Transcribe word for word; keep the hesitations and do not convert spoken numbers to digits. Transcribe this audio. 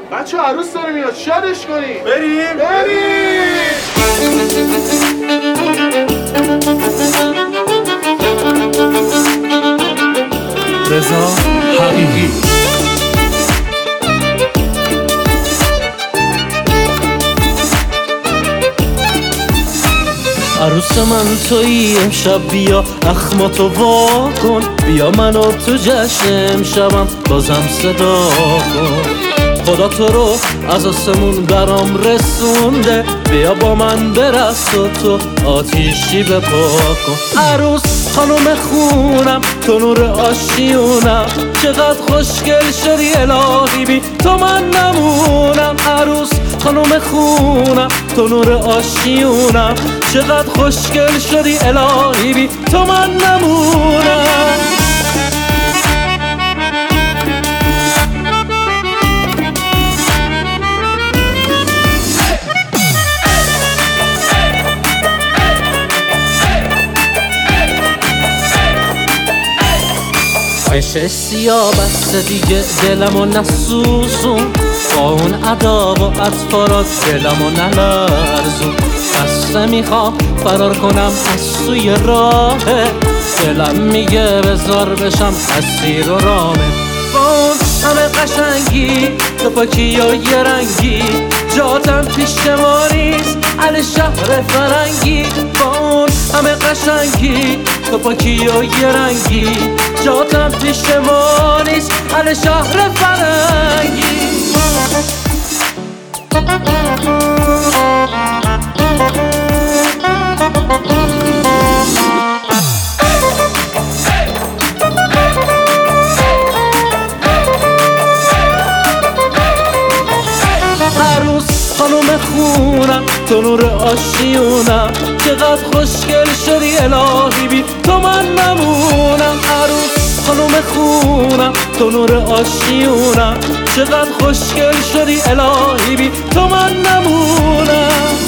بچه عروس داره میاد، شادش کنیم. بریم بریم. رضا حقیقی. عروس من تویی امشب، بیا اخماتو وا کن، بیا منو تو جشن امشبم بازم صدا کن. خدا تو رو از آسمون برام رسونده، بیا با من برقص و تو آتیشی بپا کن. عروس خانوم خونم، تو نور آشیونم، چقدر خوشگل شدی الهی، بی تو من نمونم. عروس خانوم خونم، تو نور آشیونم، چقدر خوشگل شدی الهی، بی تو من نمونم. عشق سیاه بسته دیگه دلمو نسوزون، با اون ادا و اطفارات دلمو نلرزون. بسته میخوام فرار کنم از سوی راهه، دلم میگه بزار بشم اسیر و رامه. با اون همه قشنگی تو پاکی و یه رنگی، جاتم پیش ما نیست اهل شهر فرنگی. با اون همه قشنگی تو پاکی و یه رنگی، جاتم پیش ما نیست اهل شهر فرنگی. عروس خانوم خونم، تو نور آشیونم، چقدر خوشگل شدی الهی، بی تو من نمونم. عروس خانوم خونم، تو نور آشیونم، چقدر خوشگل شدی الهی، بی تو من نمونم.